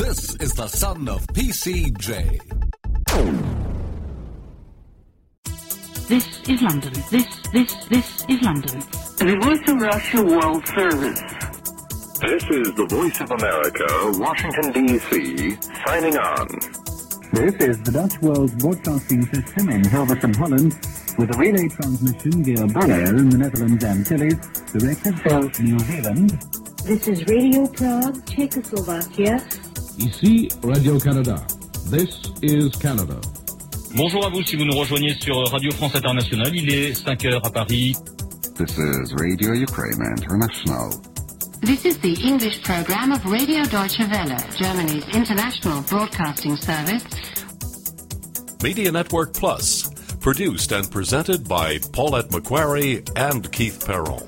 This is the son of PCJ. This is London. This is London. The Voice of Russia World Service. This is the Voice of America, Washington, D.C., signing on. This is the Dutch World Broadcasting System in Hilversum, Holland, with a relay transmission via Bonaire in the Netherlands and Antilles, directed from New Zealand. This is Radio Prague, Czechoslovakia. Ici Radio-Canada. This is Canada. Bonjour à vous si vous nous rejoignez sur Radio France Internationale. Il est 5 heures à Paris. This is Radio Ukraine International. This is the English program of Radio Deutsche Welle, Germany's international broadcasting service. Media Network Plus, produced and presented by Paulette Macquarie and Keith Perron.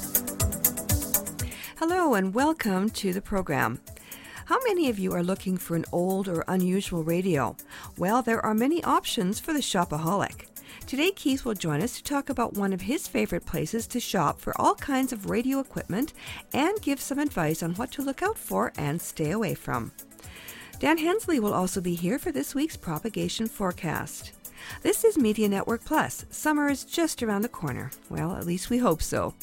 Hello and welcome to the program. How many of you are looking for an old or unusual radio? Well, there are many options for the shopaholic. Today, Keith will join us to talk about one of his favorite places to shop for all kinds of radio equipment and give some advice on what to look out for and stay away from. Dan Hensley will also be here for this week's propagation forecast. This is Media Network Plus. Summer is just around the corner. Well, at least we hope so.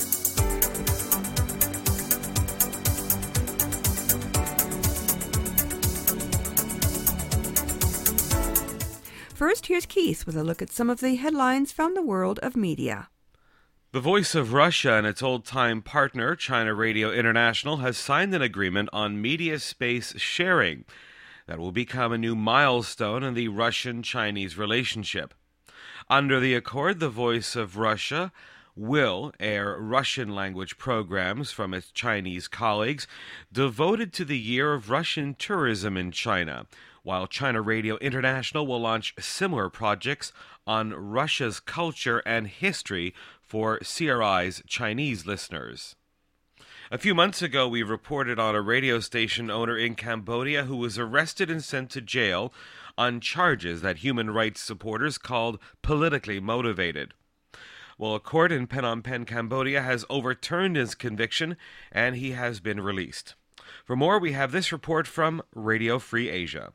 First, here's Keith with a look at some of the headlines from the world of media. The Voice of Russia and its old-time partner, China Radio International, has signed an agreement on media space sharing that will become a new milestone in the Russian-Chinese relationship. Under the accord, the Voice of Russia will air Russian-language programs from its Chinese colleagues devoted to the Year of Russian Tourism in China, while China Radio International will launch similar projects on Russia's culture and history for CRI's Chinese listeners. A few months ago, we reported on a radio station owner in Cambodia who was arrested and sent to jail on charges that human rights supporters called politically motivated. Well, a court in Phnom Penh, Cambodia has overturned his conviction and he has been released. For more, we have this report from Radio Free Asia.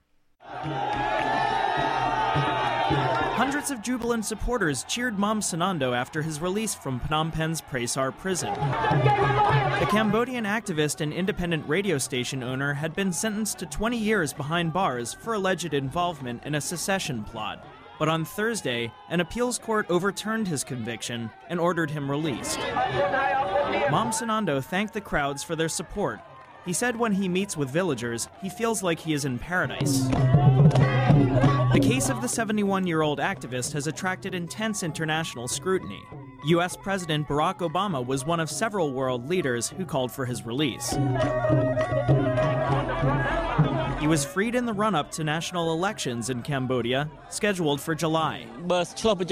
Hundreds of jubilant supporters cheered Mam Sanando after his release from Phnom Penh's Praesar prison. The Cambodian activist and independent radio station owner had been sentenced to 20 years behind bars for alleged involvement in a secession plot. But on Thursday, an appeals court overturned his conviction and ordered him released. Mam Sanando thanked the crowds for their support. He said when he meets with villagers, he feels like he is in paradise. The case of the 71-year-old activist has attracted intense international scrutiny. U.S. President Barack Obama was one of several world leaders who called for his release. He was freed in the run-up to national elections in Cambodia, scheduled for July. Mam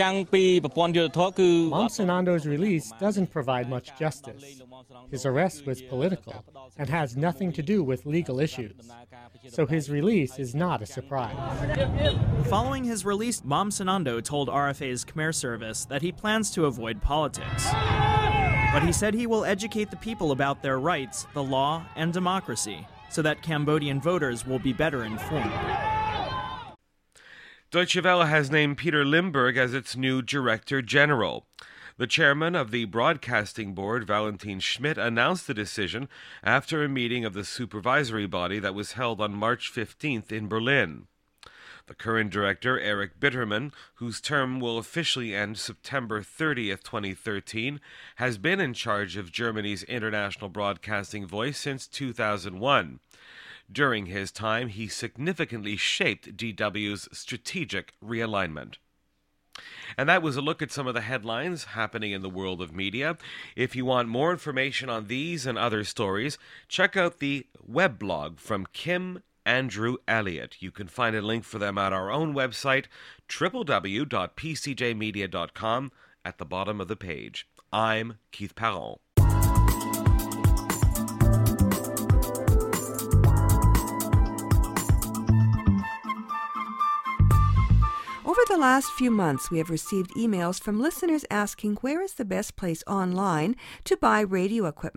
Sanando's release doesn't provide much justice. His arrest was political and has nothing to do with legal issues, so his release is not a surprise. Following his release, Mam Sanando told RFA's Khmer service that he plans to avoid politics. But he said he will educate the people about their rights, the law, and democracy, so that Cambodian voters will be better informed. Deutsche Welle has named Peter Limburg as its new Director General. The chairman of the Broadcasting Board, Valentin Schmidt, announced the decision after a meeting of the supervisory body that was held on March 15th in Berlin. The current director, Eric Bitterman, whose term will officially end September 30th, 2013, has been in charge of Germany's international broadcasting voice since 2001. During his time, he significantly shaped DW's strategic realignment. And that was a look at some of the headlines happening in the world of media. If you want more information on these and other stories, check out the webblog from Kim Andrew Elliott. You can find a link for them at our own website, www.pcjmedia.com, at the bottom of the page. I'm Keith Perron. Over the last few months, we have received emails from listeners asking where is the best place online to buy radio equipment.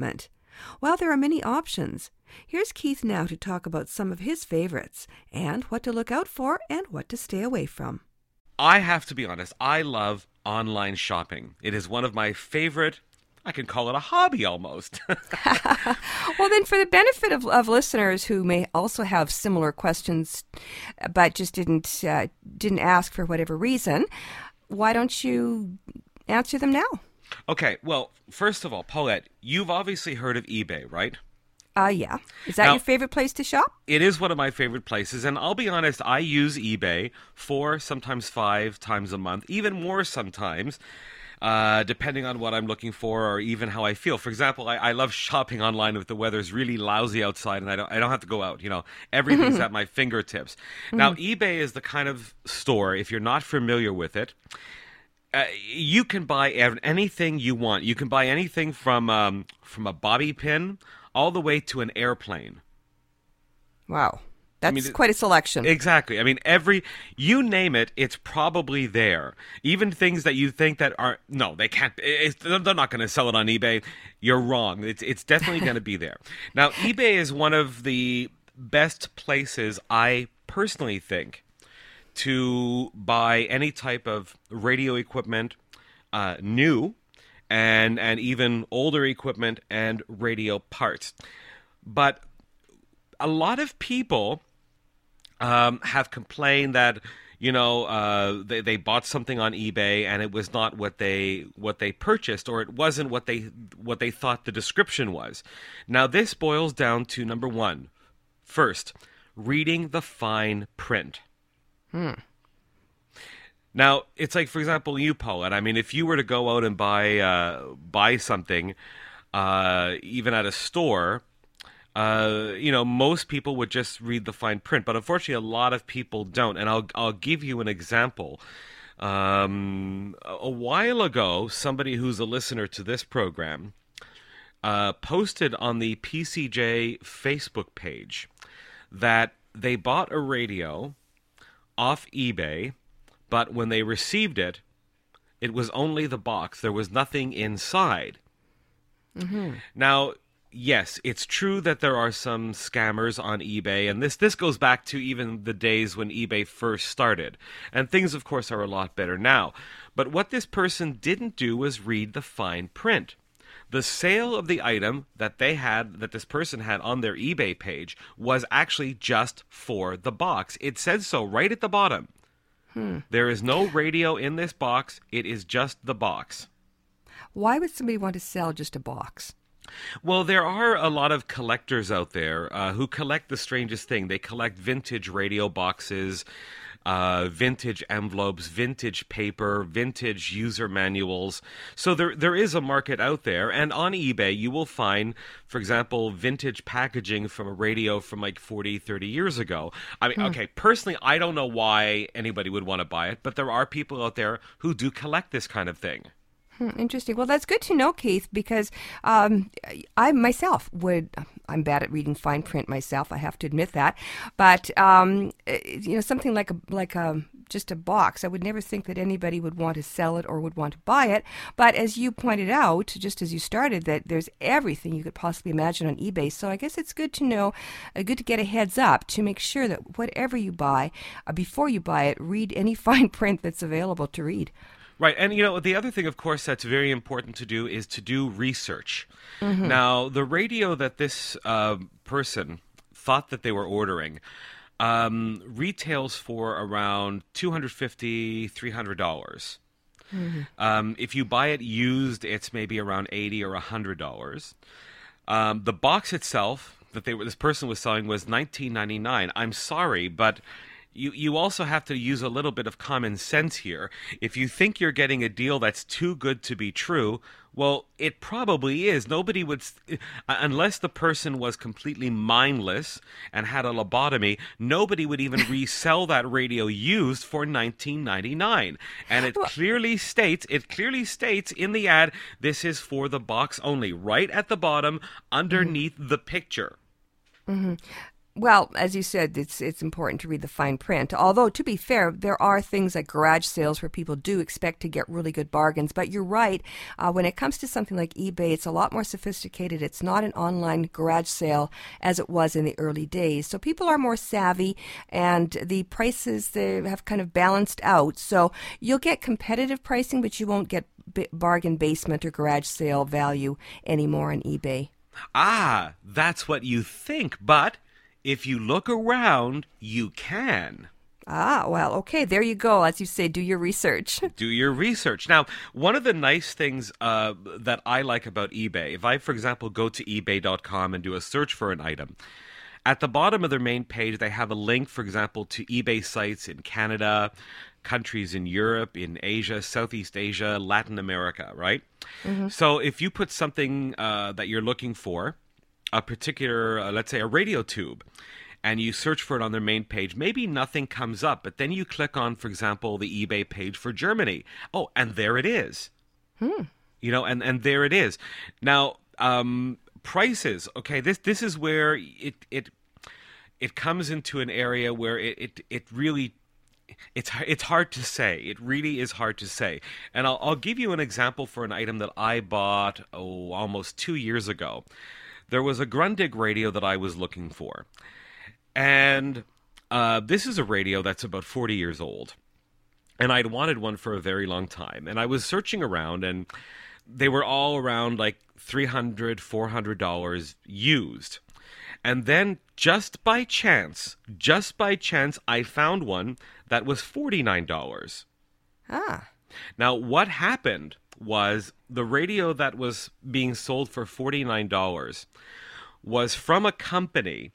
Well, there are many options. Here's Keith now to talk about some of his favorites and what to look out for and what to stay away from. I have to be honest, I love online shopping. It is one of my favorite, I can call it a hobby almost. Well, then for the benefit of listeners who may also have similar questions but just didn't ask for whatever reason, why don't you answer them now? Okay, well, first of all, Paulette, you've obviously heard of eBay, right? Yeah. Is that your favorite place to shop? It is one of my favorite places, and I'll be honest, I use eBay 4, sometimes 5 times a month, even more sometimes, depending on what I'm looking for or even how I feel. For example, I love shopping online if the weather's really lousy outside and I don't have to go out. You know, everything's at my fingertips. Now, eBay is the kind of store, if you're not familiar with it, you can buy anything you want. You can buy anything from a bobby pin all the way to an airplane. Wow. That's quite a selection. Exactly. I mean, you name it, it's probably there. Even things that you think that are, no, they can't, they're not going to sell it on eBay. You're wrong. It's definitely going to be there. Now, eBay is one of the best places, I personally think, to buy any type of radio equipment, new, and even older equipment and radio parts. But a lot of people have complained that, you know, they bought something on eBay and it was not what they purchased, or it wasn't what they thought the description was. Now, this boils down to number one. First, reading the fine print. Now, it's like, for example, you, Paulette. I mean, if you were to go out and buy something, even at a store, you know, most people would just read the fine print. But unfortunately, a lot of people don't. And I'll give you an example. A while ago, somebody who's a listener to this program posted on the PCJ Facebook page that they bought a radio off eBay, but when they received it, it was only the box. There was nothing inside. Now, yes, it's true that there are some scammers on eBay, and this goes back to even the days when eBay first started. And things, of course, are a lot better now. But what this person didn't do was read the fine print. The sale of the item that this person had on their eBay page was actually just for the box. It said so right at the bottom. There is no radio in this box. It is just the box. Why would somebody want to sell just a box? Well, there are a lot of collectors out there who collect the strangest thing. They collect vintage radio boxes, vintage envelopes, vintage paper, vintage user manuals. So there is a market out there. And on eBay, you will find, for example, vintage packaging from a radio from like 40, 30 years ago. I mean, okay, personally, I don't know why anybody would want to buy it, but there are people out there who do collect this kind of thing. Interesting. Well, that's good to know, Keith, because I myself I'm bad at reading fine print myself, I have to admit that. But, you know, something like just a box, I would never think that anybody would want to sell it or would want to buy it. But as you pointed out, just as you started, that there's everything you could possibly imagine on eBay. So I guess it's good to know, good to get a heads up to make sure that whatever you buy, before you buy it, read any fine print that's available to read. Right, and you know, the other thing, of course, that's very important to do is to do research. Now, the radio that this person thought that they were ordering retails for around $250, $300. If you buy it used, it's maybe around $80 or $100. The box itself that this person was selling was $19.99. I'm sorry, but you also have to use a little bit of common sense here. If you think you're getting a deal that's too good to be true, well, it probably is. Nobody would, unless the person was completely mindless and had a lobotomy, nobody would even resell that radio used for $19.99. And it clearly states in the ad, this is for the box only, right at the bottom, underneath the picture. Well, as you said, it's important to read the fine print. Although, to be fair, there are things like garage sales where people do expect to get really good bargains. But you're right. When it comes to something like eBay, it's a lot more sophisticated. It's not an online garage sale as it was in the early days. So people are more savvy, and the prices, they have kind of balanced out. So you'll get competitive pricing, but you won't get bargain basement or garage sale value anymore on eBay. Ah, that's what you think, but if you look around, you can. Ah, well, okay, there you go. As you say, do your research. Do your research. Now, one of the nice things that I like about eBay, if I, for example, go to ebay.com and do a search for an item, at the bottom of their main page, they have a link, for example, to eBay sites in Canada, countries in Europe, in Asia, Southeast Asia, Latin America, right? Mm-hmm. So if you put something that you're looking for, a particular, let's say a radio tube, and you search for it on their main page, maybe nothing comes up, but then you click on, for example, the eBay page for Germany. Oh, and there it is. You know, and there it is. Now, prices, okay, this is where it comes into an area where it really, it's hard to say. It really is hard to say. And I'll give you an example for an item that I bought, almost 2 years ago. There was a Grundig radio that I was looking for. And this is a radio that's about 40 years old. And I'd wanted one for a very long time. And I was searching around, and they were all around like $300, $400 used. And then just by chance, I found one that was $49. Ah. Now, what happened was the radio that was being sold for $49 was from a company,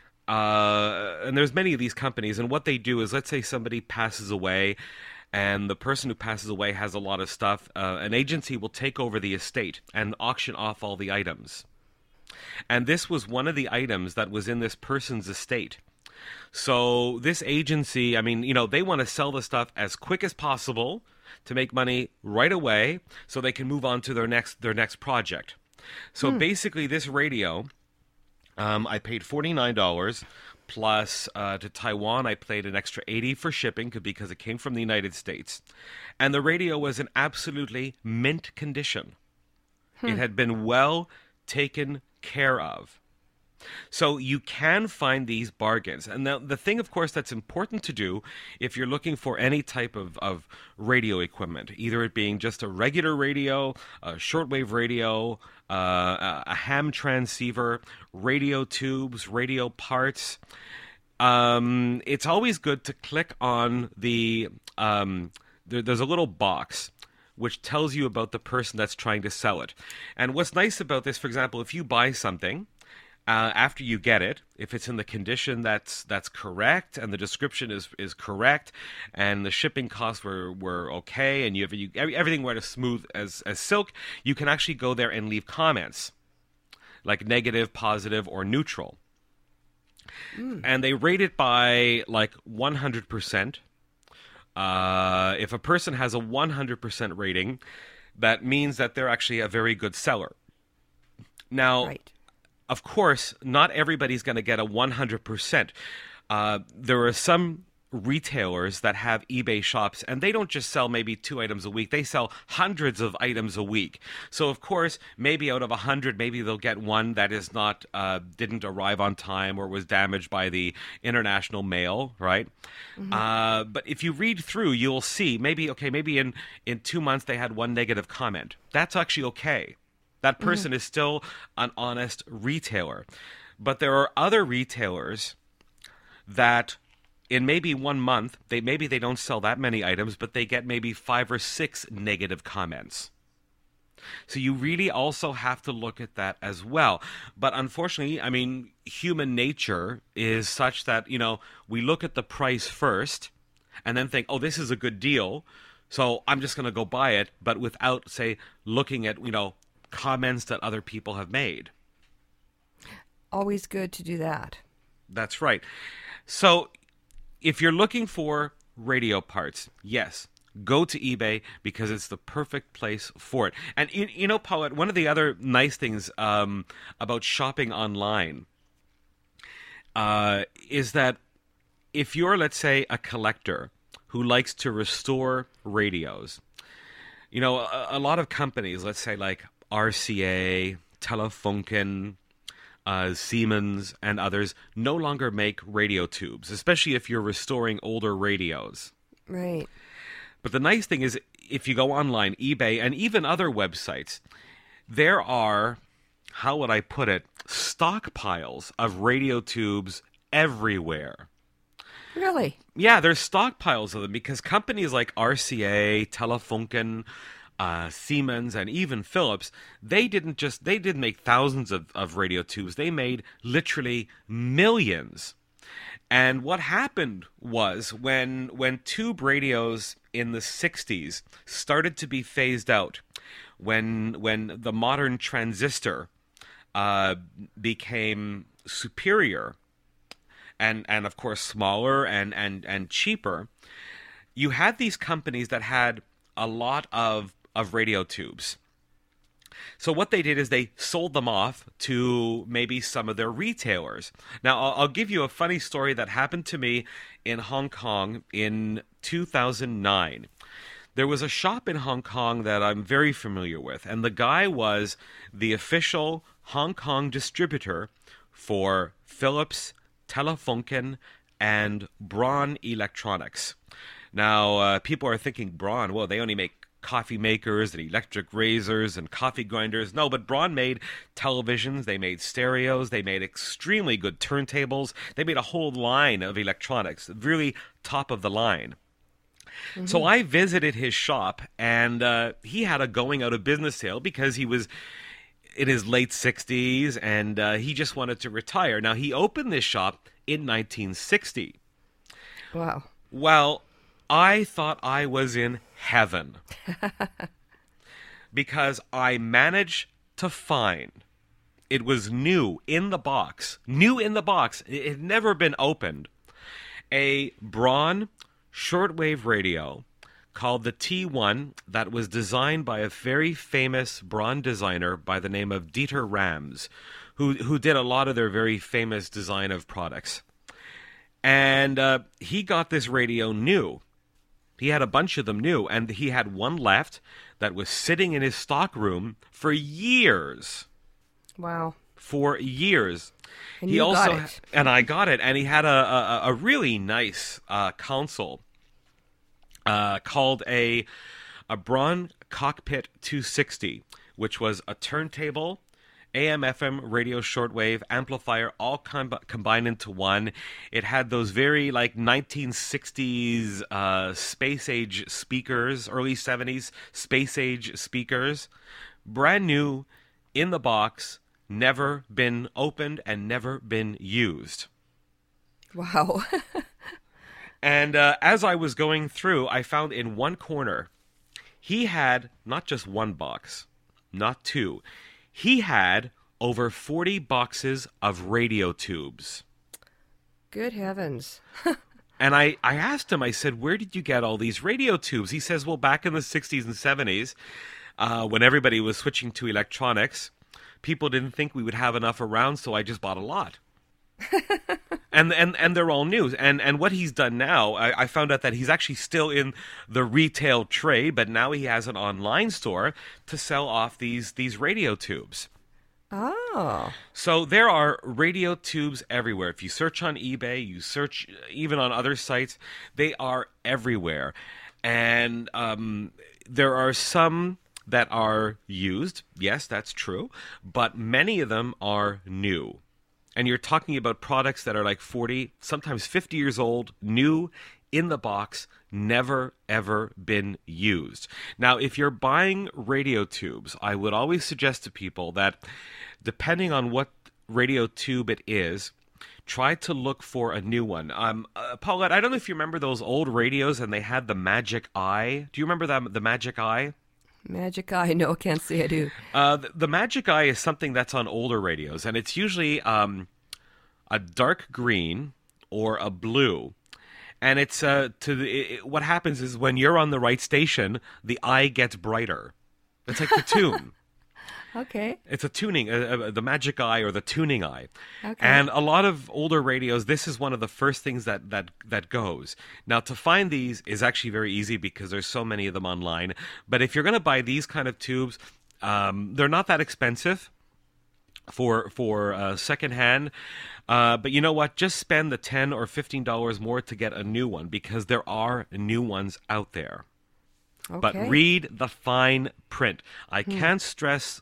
and there's many of these companies, and what they do is, let's say somebody passes away, and the person who passes away has a lot of stuff, an agency will take over the estate and auction off all the items. And this was one of the items that was in this person's estate. So this agency, I mean, you know, they want to sell the stuff as quick as possible to make money right away so they can move on to their next project. So basically this radio, I paid $49 plus to Taiwan I paid an extra $80 for shipping because it came from the United States. And the radio was in absolutely mint condition. It had been well taken care of. So you can find these bargains. And the thing, of course, that's important to do if you're looking for any type of radio equipment, either it being just a regular radio, a shortwave radio, a ham transceiver, radio tubes, radio parts, it's always good to click on the, there's a little box which tells you about the person that's trying to sell it. And what's nice about this, for example, if you buy something, after you get it, if it's in the condition that's correct and the description is correct and the shipping costs were okay and everything went as smooth as silk, you can actually go there and leave comments like negative, positive, or neutral. And they rate it by like 100%. If a person has a 100% rating, that means that they're actually a very good seller. Now, of course, not everybody's going to get a 100%. There are some retailers that have eBay shops, and they don't just sell maybe 2 items a week. They sell hundreds of items a week. So, of course, maybe out of 100, maybe they'll get one that is not didn't arrive on time or was damaged by the international mail, right? But if you read through, you'll see maybe in 2 months they had one negative comment. That's actually okay. That person is still an honest retailer. But there are other retailers that in maybe 1 month, they don't sell that many items, but they get maybe 5 or 6 negative comments. So you really also have to look at that as well. But unfortunately, I mean, human nature is such that, you know, we look at the price first and then think, oh, this is a good deal, so I'm just going to go buy it, but without, say, looking at, you know, comments that other people have made. Always good to do that. That's right. So if you're looking for radio parts, yes, go to eBay because it's the perfect place for it. And you know, Paulette, one of the other nice things about shopping online, is that if you're, let's say, a collector who likes to restore radios, you know, a lot of companies, let's say like RCA, Telefunken, Siemens, and others, no longer make radio tubes, especially if you're restoring older radios. Right. But the nice thing is, if you go online, eBay, and even other websites, there are, how would I put it, stockpiles of radio tubes everywhere. Really? Yeah, there's stockpiles of them because companies like RCA, Telefunken, Siemens, and even Philips, they didn't make thousands of radio tubes. They made literally millions. And what happened was when tube radios in the 60s started to be phased out, when the modern transistor became superior and of course smaller and cheaper, you had these companies that had a lot of radio tubes. So what they did is they sold them off to maybe some of their retailers. Now, I'll give you a funny story that happened to me in Hong Kong in 2009. There was a shop in Hong Kong that I'm very familiar with, and the guy was the official Hong Kong distributor for Philips, Telefunken, and Braun Electronics. Now, people are thinking Braun, well, they only make coffee makers and electric razors and coffee grinders. No, but Braun made televisions, they made stereos, they made extremely good turntables, they made a whole line of electronics, really top of the line. Mm-hmm. So I visited his shop, and he had a going out of business sale because he was in his late 60s, and he just wanted to retire. Now, he opened this shop in 1960. Wow. Well, I thought I was in heaven because I managed to find, it was new in the box, it had never been opened, a Braun shortwave radio called the T1 that was designed by a very famous Braun designer by the name of Dieter Rams, who did a lot of their very famous design of products. And he got this radio new. He had a bunch of them new, and he had one left that was sitting in his stock room for years. Wow. For years. And he also got it. And I got it, and he had a really nice console called a Braun Cockpit 260, which was a turntable, AM/FM radio shortwave amplifier, all combined into one. It had those very like 1960s space age speakers, early 70s space age speakers, brand new in the box, never been opened and never been used. Wow. And as I was going through, I found in one corner he had not just one box, not two. He had over 40 boxes of radio tubes. Good heavens. And I asked him, I said, where did you get all these radio tubes? He says, well, back in the 60s and 70s, when everybody was switching to electronics, people didn't think we would have enough around, so I just bought a lot. and they're all new. And what he's done now, I found out that he's actually still in the retail trade, but now he has an online store to sell off these radio tubes. Oh. So there are radio tubes everywhere. If you search on eBay, you search even on other sites, they are everywhere. And there are some that are used. Yes, that's true. But many of them are new. And you're talking about products that are like 40, sometimes 50 years old, new, in the box, never, ever been used. Now, if you're buying radio tubes, I would always suggest to people that depending on what radio tube it is, try to look for a new one. Paulette, I don't know if you remember those old radios and they had the Magic Eye. Do you remember the Magic Eye? Magic Eye? No, can't say I do. The Magic Eye is something that's on older radios, and it's usually a dark green or a blue. And it's what happens is when you're on the right station, the eye gets brighter. It's like the tune. Okay. It's a tuning, the magic eye or the tuning eye. Okay. And a lot of older radios, this is one of the first things that goes. Now, to find these is actually very easy because there's so many of them online. But if you're going to buy these kind of tubes, they're not that expensive for secondhand. But you know what? Just spend the $10 or $15 more to get a new one because there are new ones out there. Okay. But read the fine print. I can't stress...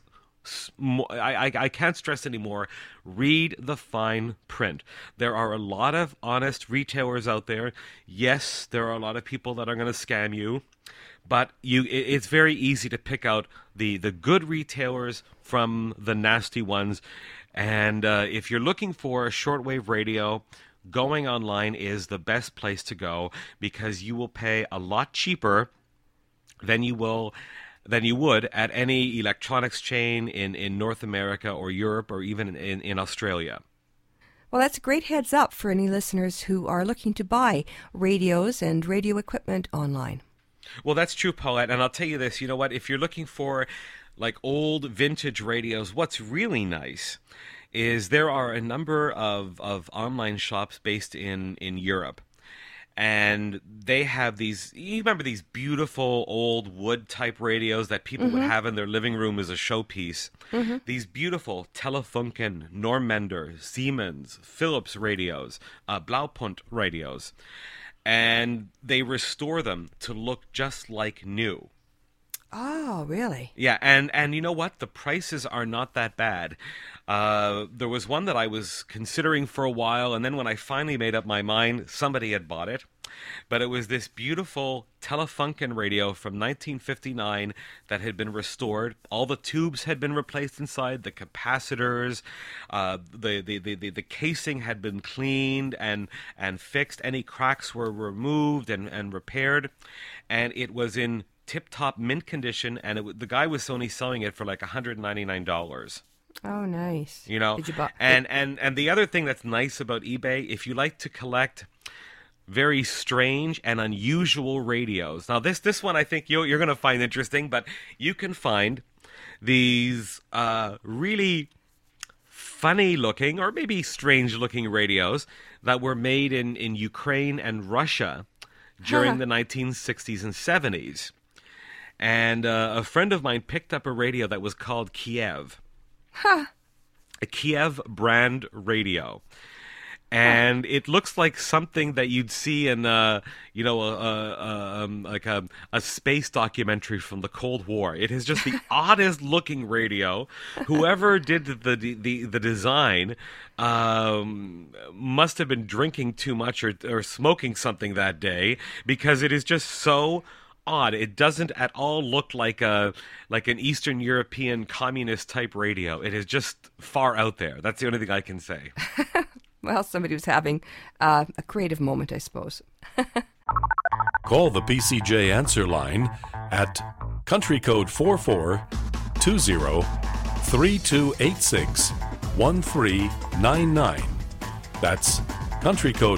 I can't stress anymore. Read the fine print. There are a lot of honest retailers out there. Yes, there are a lot of people that are going to scam you, but it's very easy to pick out the good retailers from the nasty ones. And if you're looking for a shortwave radio, going online is the best place to go because you will pay a lot cheaper than you would at any electronics chain in North America or Europe or even in Australia. Well, that's a great heads up for any listeners who are looking to buy radios and radio equipment online. Well, that's true, Paulette. And I'll tell you this, you know what? If you're looking for like old vintage radios, what's really nice is there are a number of online shops based in Europe. And they have these, you remember these beautiful old wood type radios that people would have in their living room as a showpiece. These beautiful Telefunken, Normander, Siemens, Philips radios, Blaupunkt radios. And they restore them to look just like new. Oh, really? Yeah, and you know what? The prices are not that bad. There was one that I was considering for a while, and then when I finally made up my mind, somebody had bought it. But it was this beautiful Telefunken radio from 1959 that had been restored. All the tubes had been replaced inside, the capacitors, the casing had been cleaned and fixed. Any cracks were removed and repaired, and it was in tip-top mint condition, and the guy was only selling it for like $199. Oh, nice. You know, did you buy and the other thing that's nice about eBay, if you like to collect very strange and unusual radios. Now, this one I think you're going to find interesting, but you can find these really funny-looking or maybe strange-looking radios that were made in Ukraine and Russia during the 1960s and 70s. And a friend of mine picked up a radio that was called Kiev. A Kiev brand radio. And it looks like something that you'd see in, like a space documentary from the Cold War. It is just the oddest looking radio. Whoever did the design must have been drinking too much or smoking something that day because it is just so odd. It doesn't at all look like an Eastern European communist type radio. It is just far out there. That's the only thing I can say. Well, somebody was having a creative moment, I suppose. Call the PCJ answer line at country code 4420-3286-1399. That's country code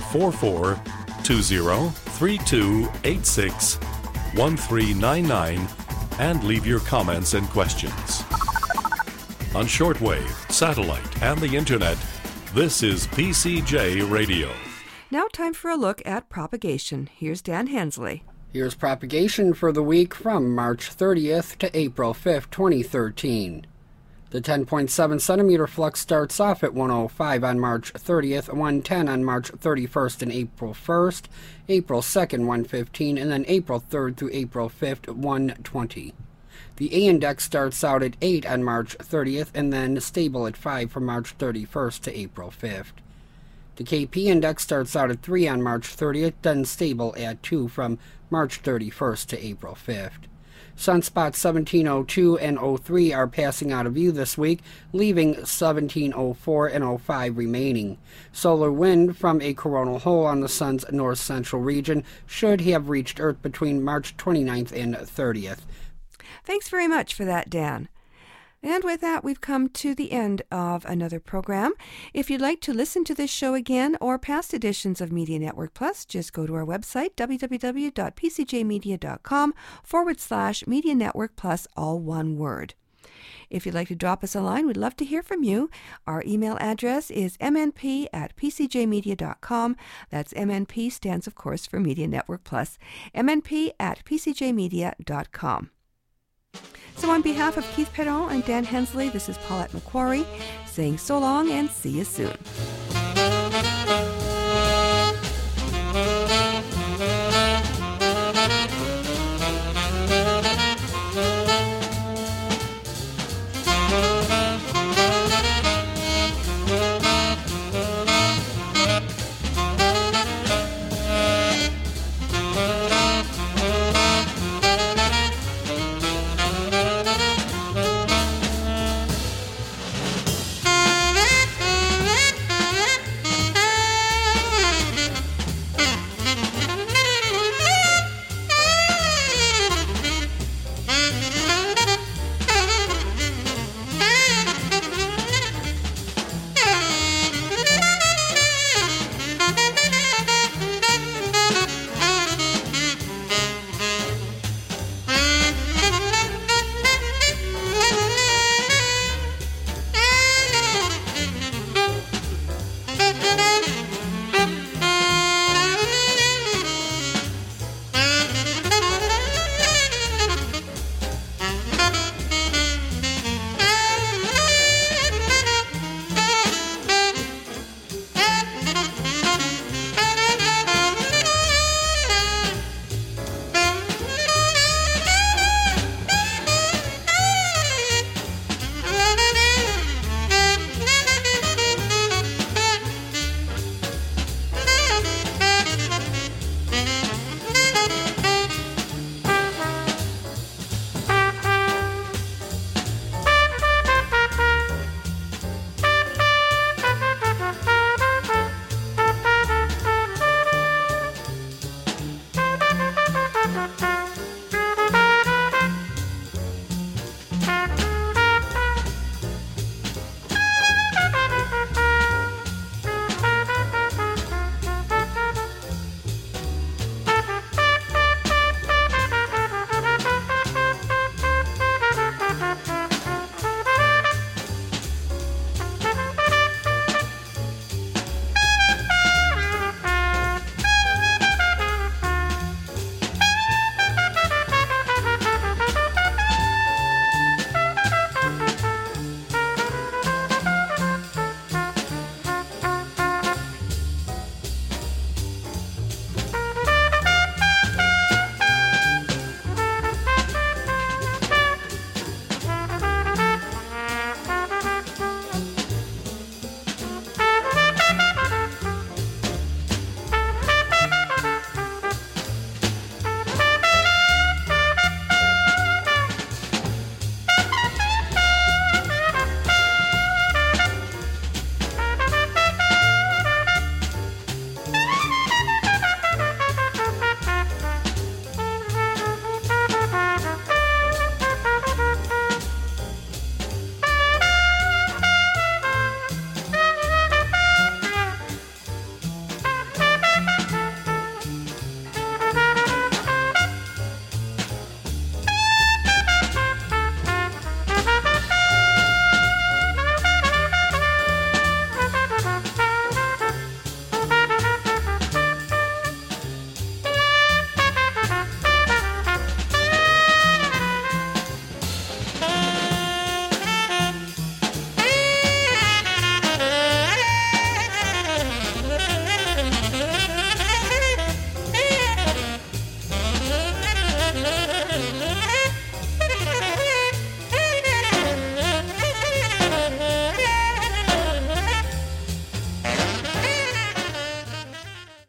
4420-3286-1399 and leave your comments and questions. On shortwave, satellite, and the internet, this is PCJ Radio. Now time for a look at propagation. Here's Dan Hensley. Here's propagation for the week from March 30th to April 5th, 2013. The 10.7 centimeter flux starts off at 105 on March 30th, 110 on March 31st and April 1st, April 2nd, 115, and then April 3rd through April 5th, 120. The A index starts out at 8 on March 30th and then stable at 5 from March 31st to April 5th. The KP index starts out at 3 on March 30th, then stable at 2 from March 31st to April 5th. Sunspots 1702 and 03 are passing out of view this week, leaving 1704 and 05 remaining. Solar wind from a coronal hole on the Sun's north-central region should have reached Earth between March 29th and 30th. Thanks very much for that, Dan. And with that, we've come to the end of another program. If you'd like to listen to this show again or past editions of Media Network Plus, just go to our website, www.pcjmedia.com/Media Network Plus, all one word. If you'd like to drop us a line, we'd love to hear from you. Our email address is mnp@pcjmedia.com. That's MNP stands, of course, for Media Network Plus. mnp@pcjmedia.com. So on behalf of Keith Perron and Dan Hensley, this is Paulette McQuarrie saying so long and see you soon.